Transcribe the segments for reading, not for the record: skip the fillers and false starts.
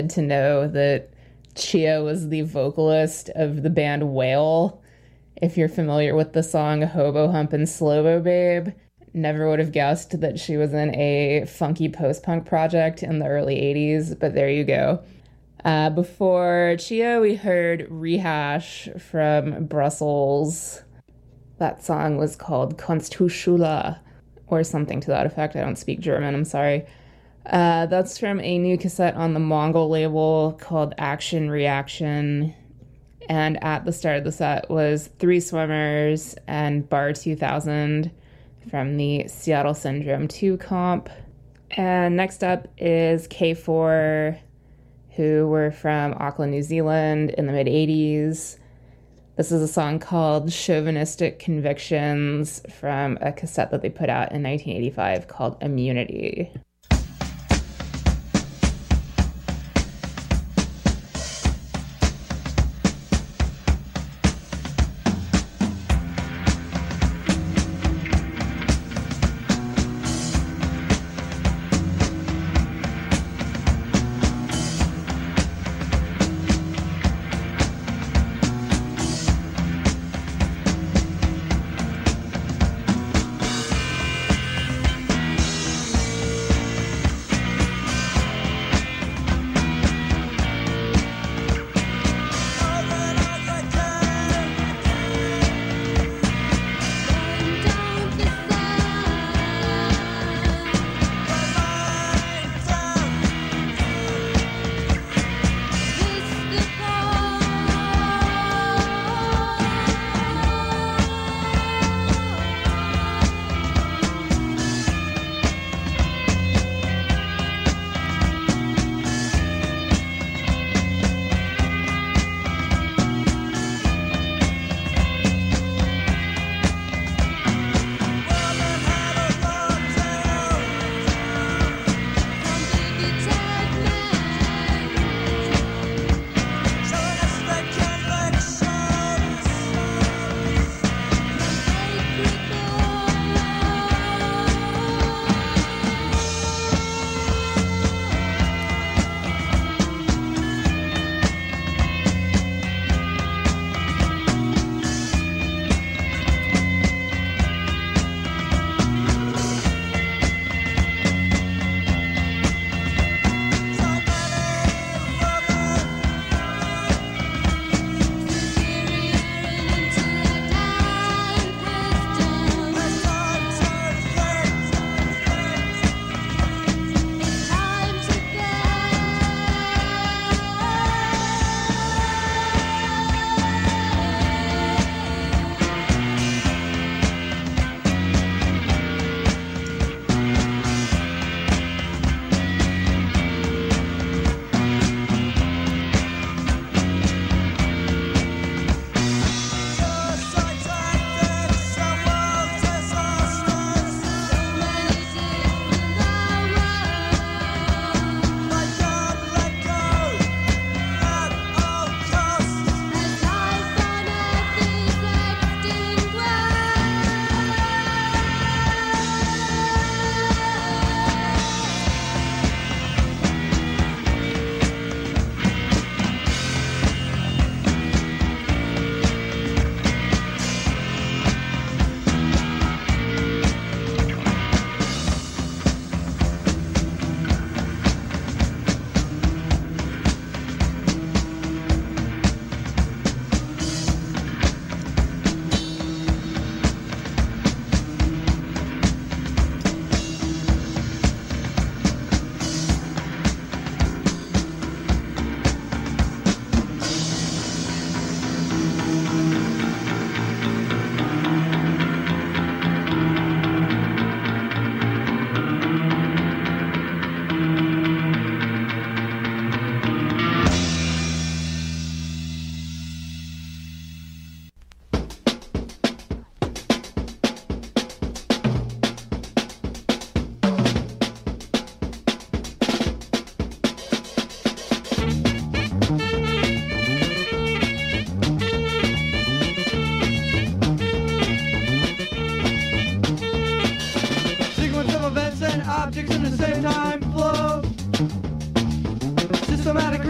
To know that Chia was the vocalist of the band Whale. If you're familiar with the song Hobo Hump and Slobo Babe, never would have guessed that she was in a funky post-punk project in the early 80s, but there you go. Before Chia, we heard Rehash from Brussels. That song was called Kunsthochschule, or something to that effect. I don't speak German, I'm sorry. That's from a new cassette on the Mongol label called Action Reaction. And at the start of the set was Three Swimmers and Bar 2000 from the Seattle Syndrome 2 comp. And next up is K4, who were from Auckland, New Zealand in the mid-80s. This is a song called Chauvinistic Convictions from a cassette that they put out in 1985 called Immunity.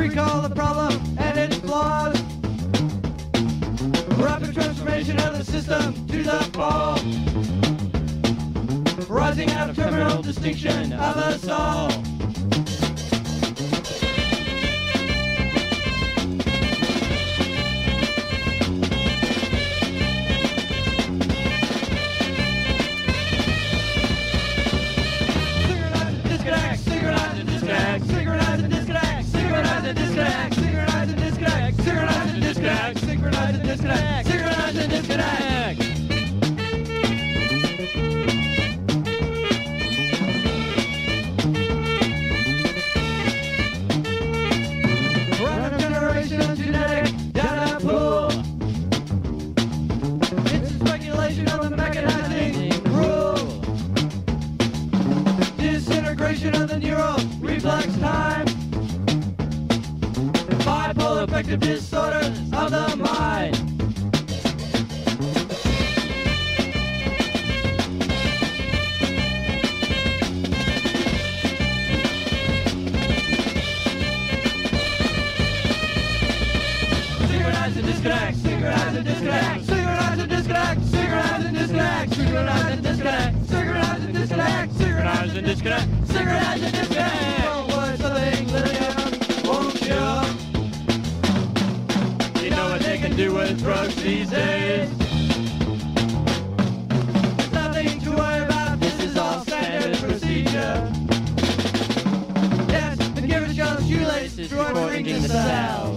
recall the problem and its flaws. Rapid transformation of the system to the fall. Rising out of terminal distinction of us all. Synchronize and disconnect, synchronize and disconnect, synchronize and disconnect, synchronize and disconnect, synchronize and disconnect, synchronize and disconnect, synchronize and disconnect. Random generation genetic data pool. It's a speculation on the mechanizing rule. Disintegration of the neural reflex time. Bipolar affective disorders of the mind. Synchronize and disconnect, synchronize and disconnect, synchronize and disconnect, synchronize and disconnect, synchronize and disconnect, synchronize and disconnect, synchronize and disconnect, synchronize and disconnect. Don't worry, something little, won't you? You know what they can do with drugs these days. There's nothing to worry about, this is all standard procedure. Yes, and give it your shoelaces before entering the cell.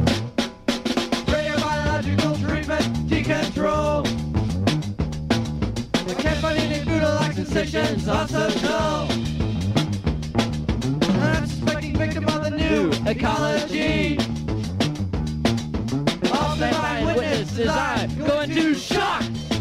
Biological treatment, decontrol. I can't find any brutal sensations, also dull. I'm suspecting victim of the new ecology. All stand by and witness as I go into shock.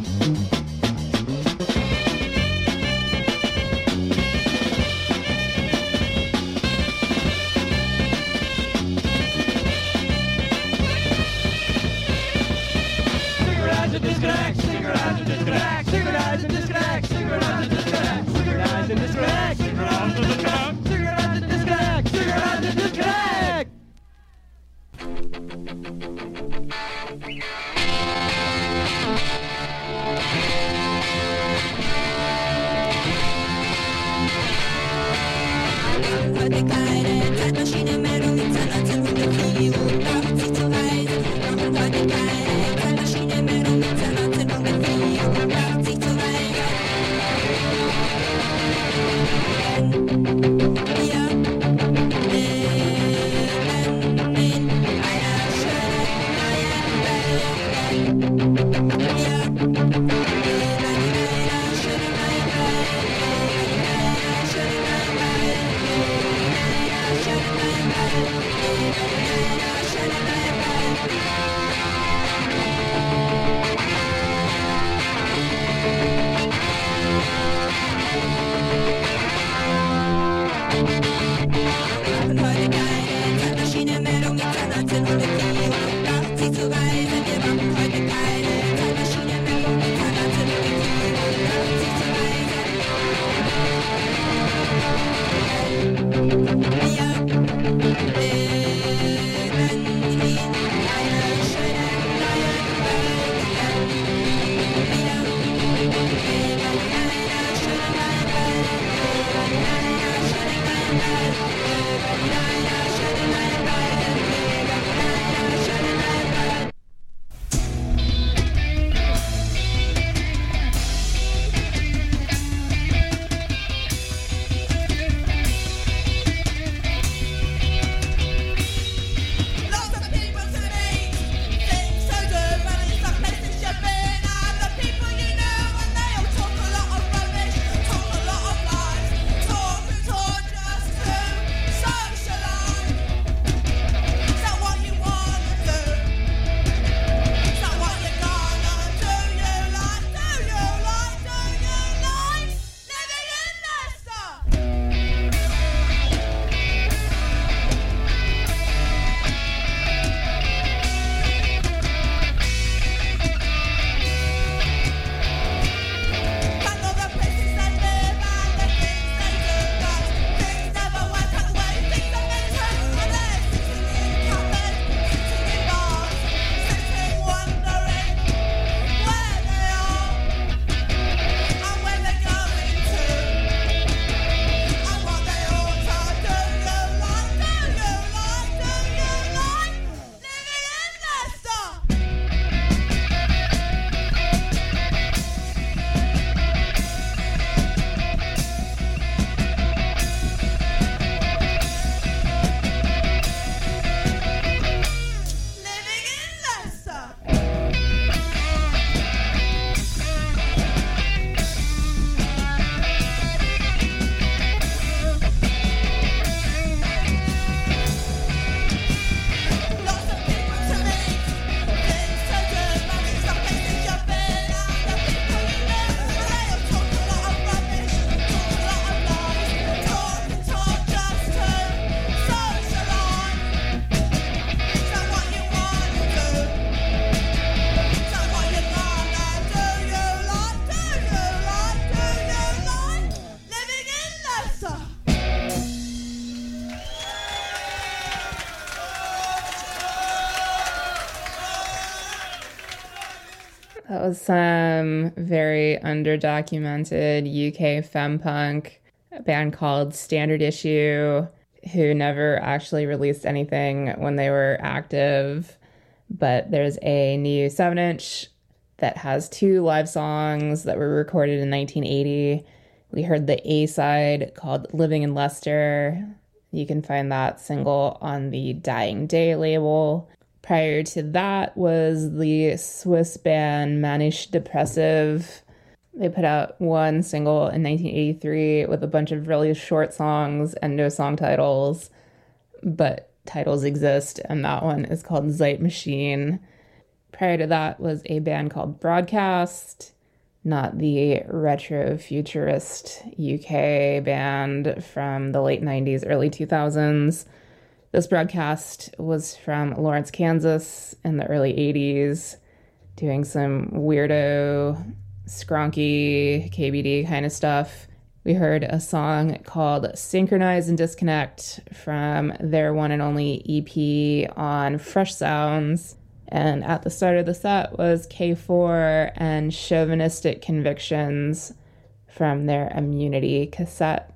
Synchronize and disconnect, synchronize and disconnect, synchronize and disconnect, synchronize and disconnect, synchronize and disconnect, synchronize and disconnect, synchronize and disconnect, synchronize and disconnect. Heute keine Zeitmaschine mehr, um die Zeitmaschine zu kriegen, braucht sich zu reisen. Brauchen heute keine Zeitmaschine mehr, um die Zeitmaschine zu kriegen, braucht sich zu reisen. Wir leben in einer schönen neuen Welt. Wir leben in einer schönen neuen Welt. That was some very underdocumented UK fempunk, a band called Standard Issue, who never actually released anything when they were active. But there's a new 7-inch that has 2 live songs that were recorded in 1980. We heard the A-side called Living in Leicester. You can find that single on the Dying Day label. Prior to that was the Swiss band Manisch Depressive. They put out 1 single in 1983 with a bunch of really short songs and no song titles, but titles exist, and that one is called Zeit Machine. Prior to that was a band called Broadcast, not the retro futurist UK band from the late 90s, early 2000s. This Broadcast was from Lawrence, Kansas in the early 80s, doing some weirdo, skronky, KBD kind of stuff. We heard a song called Synchronize and Disconnect from their one and only EP on Fresh Sounds. And at the start of the set was K4 and Chauvinistic Convictions from their Immunity cassette.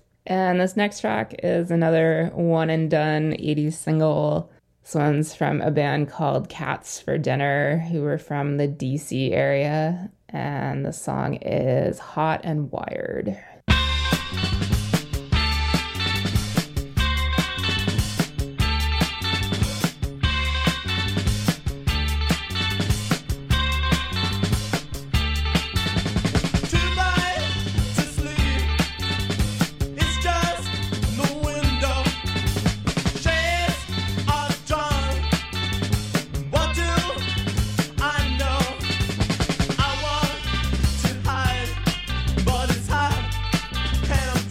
And this next track is another one and done 80s single. This one's from a band called Cats for Dinner, who were from the DC area. And the song is Hot and Wired. But it's hot and I'm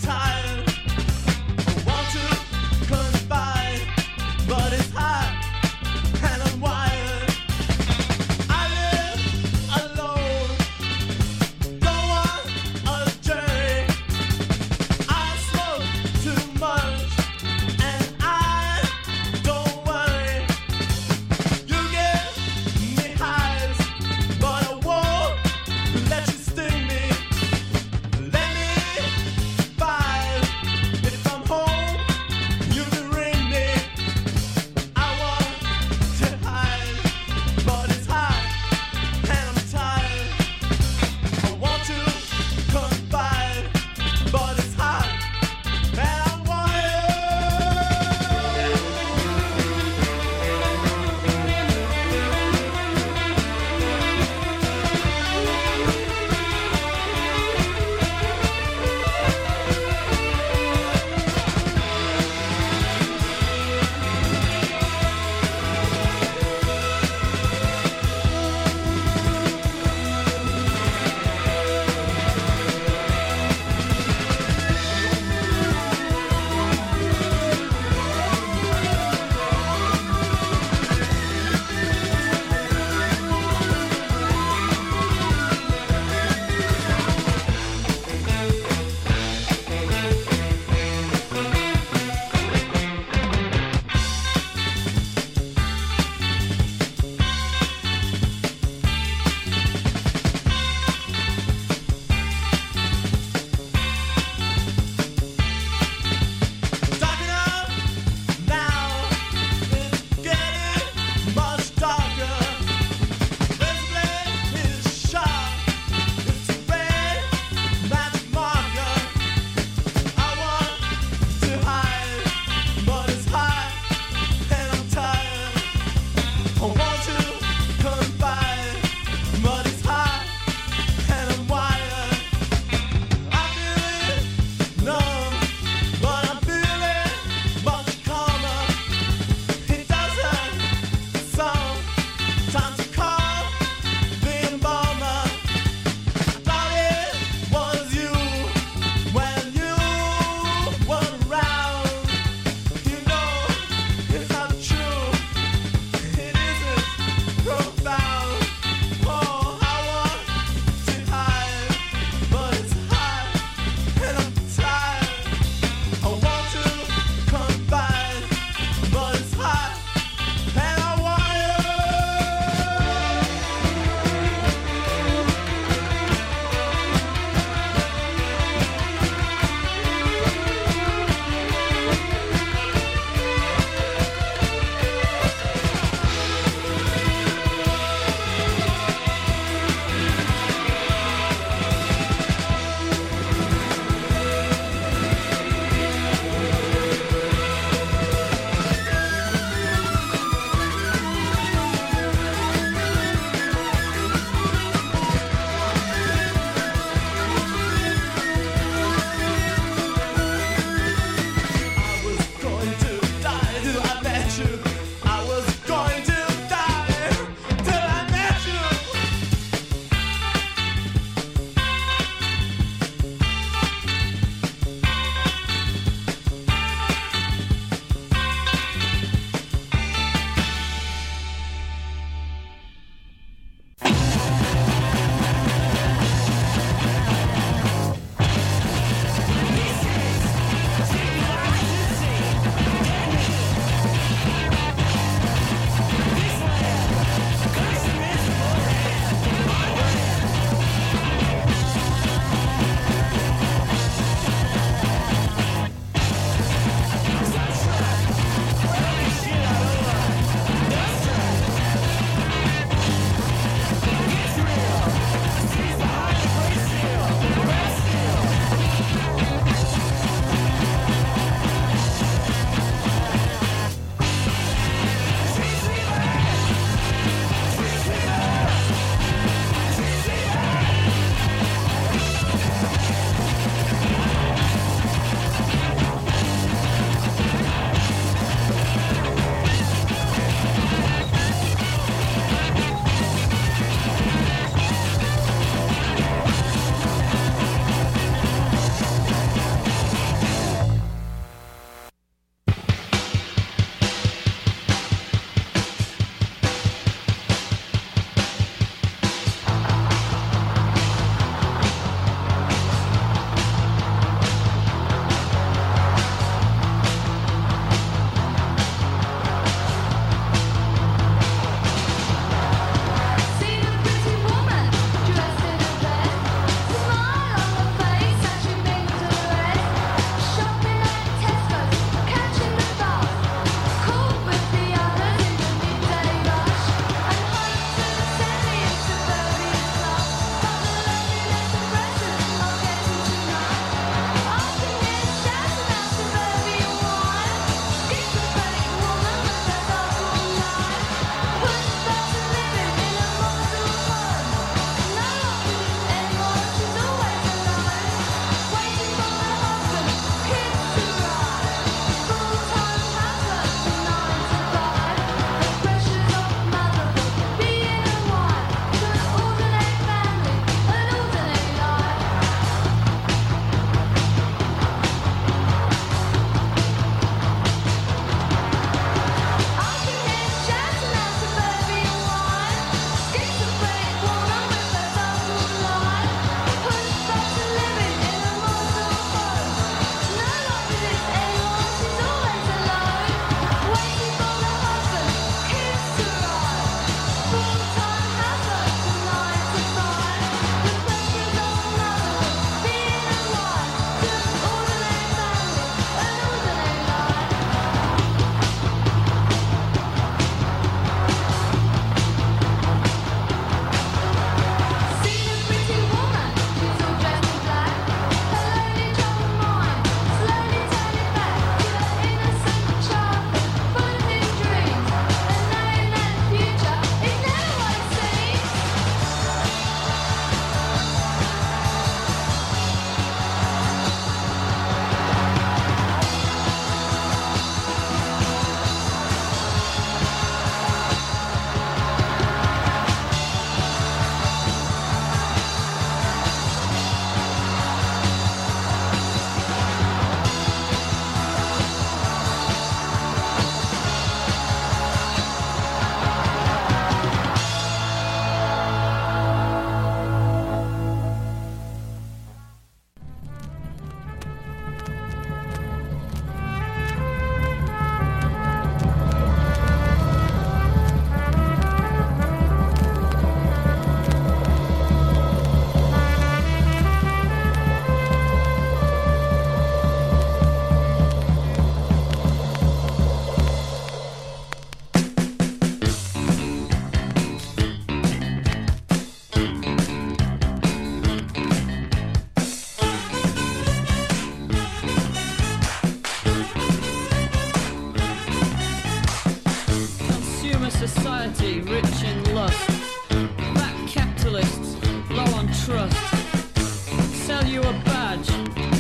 society rich in lust. Fat capitalists low on trust. Sell you a badge,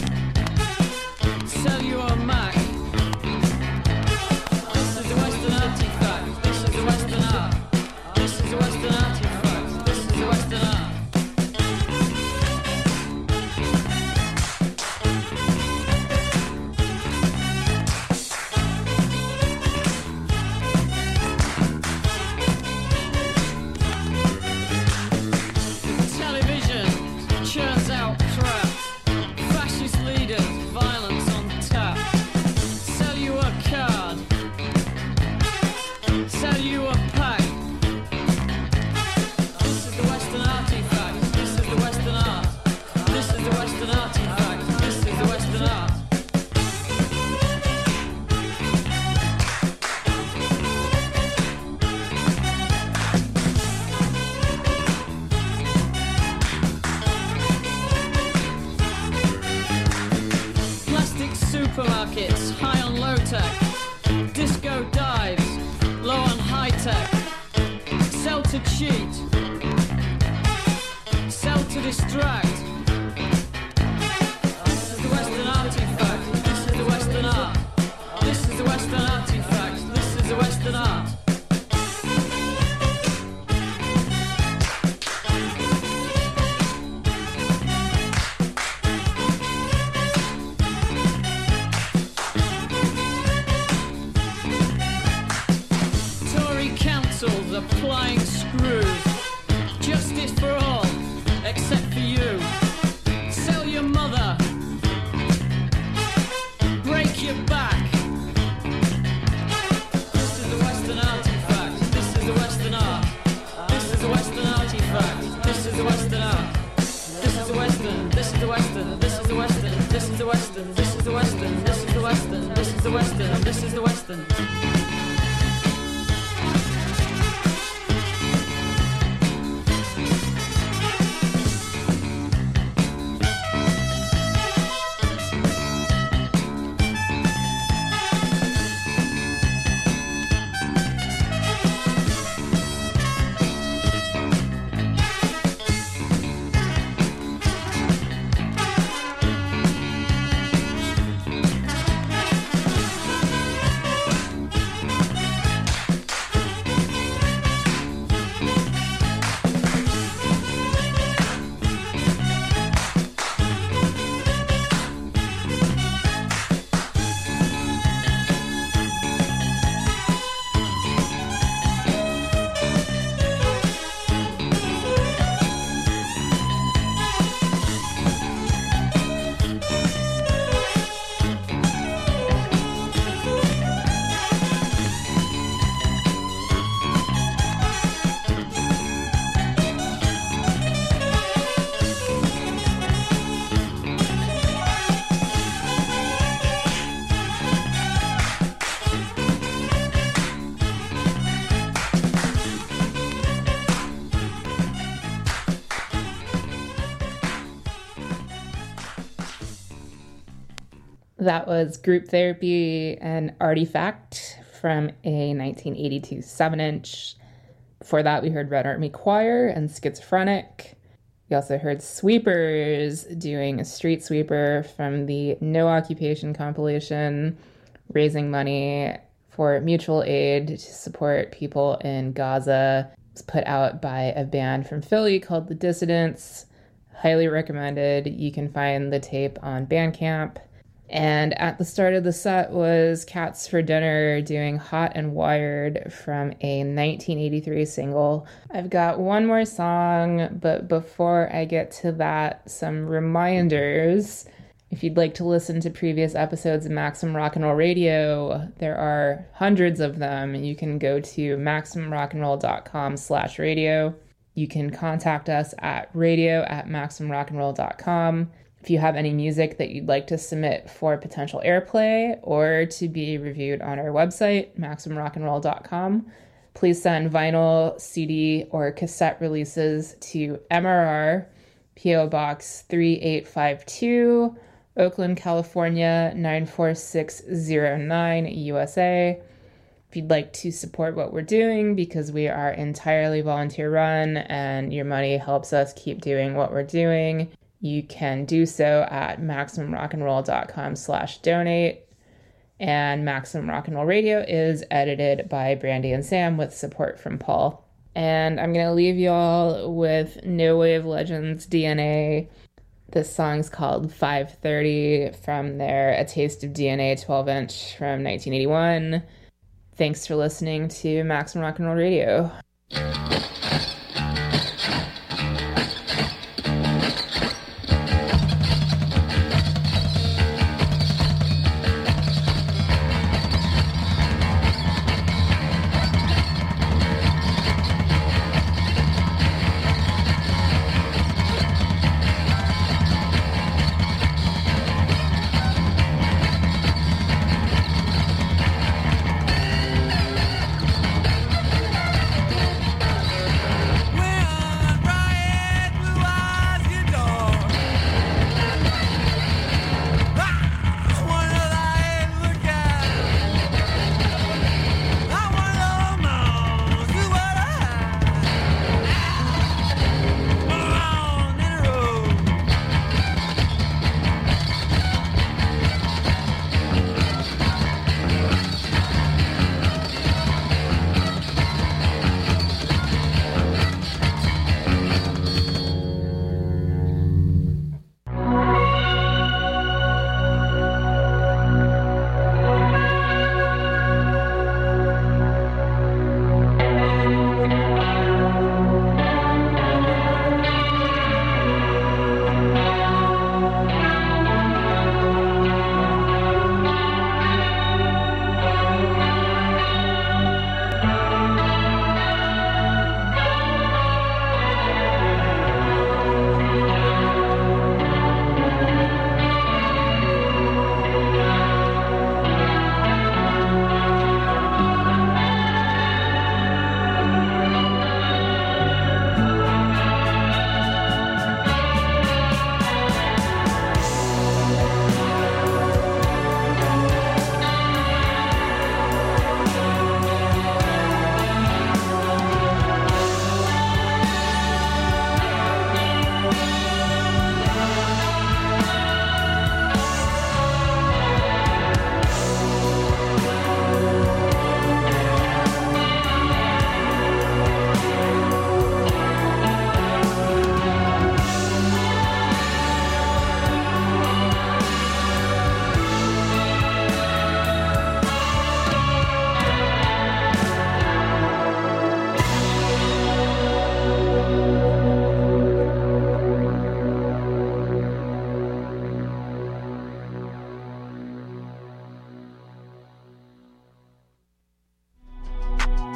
sell you a Mac. This is the Western artifact. This is the Western art. This is the Western artifact. This is the Western art. Churns out crap. Fascist leaders, violence on tap. Sell you a card. Sell you a pack. This is the Western artifact. This is the Western art. This is the Western artifact. This is the Western art. Supermarkets, high on low tech. Disco dives, low on high tech. Sell to cheat, sell to distract. This is the Western artifact. This is the Western art. This is the Western artifact. This is the Western art. Applying screws. Justice for all, except for you. Sell your mother. Break your back. This is the Western artifact. This is the Western art. This is the Western artifact. This is the Western art. This is the Western. This is the Western. This is the Western. This is the Western. This is the Western. This is the Western. This is the Western. This is the Western. That was Group Therapy and Artifact from a 1982 7-inch. Before that, we heard Red Army Choir and Schizophrenic. We also heard Sweepers doing a Street Sweeper from the No Occupation compilation, raising money for mutual aid to support people in Gaza. It was put out by a band from Philly called The Dissidents. Highly recommended. You can find the tape on Bandcamp. And at the start of the set was Cats for Dinner doing Hot and Wired from a 1983 single. I've got one more song, but before I get to that, some reminders. If you'd like to listen to previous episodes of Maximum Rock and Roll Radio, there are hundreds of them. You can go to MaximumRockandRoll.com/radio. You can contact us at radio@MaximumRockandRoll.com. If you have any music that you'd like to submit for potential airplay or to be reviewed on our website, MaximumRockandRoll.com, please send vinyl, CD, or cassette releases to MRR, P.O. Box 3852, Oakland, California 94609, USA. If you'd like to support what we're doing, because we are entirely volunteer run and your money helps us keep doing what we're doing, you can do so at MaximumRockandRoll.com/donate. And Maximum Rock and Roll Radio is edited by Brandy and Sam with support from Paul. And I'm going to leave y'all with No Wave Legends DNA. This song's called 530 from their A Taste of DNA 12-inch from 1981. Thanks for listening to Maximum Rock and Roll Radio.